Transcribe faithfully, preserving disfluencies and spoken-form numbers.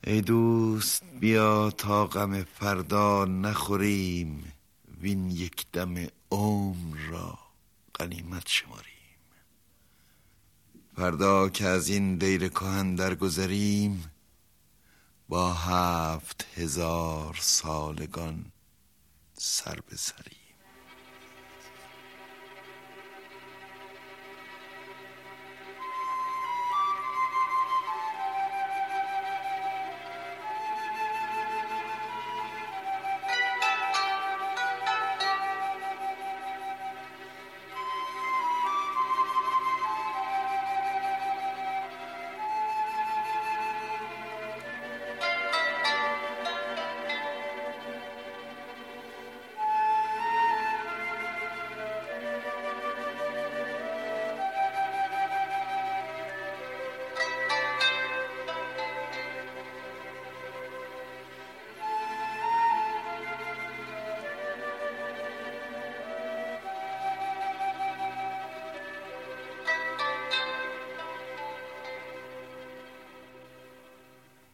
ای دوست بیا تا غم فردا نخوریم، وین یک دم عمر را غنیمت شماریم. فردا که از این دیر کهن درگذریم، با هفت هزار سالگان سر به سریم.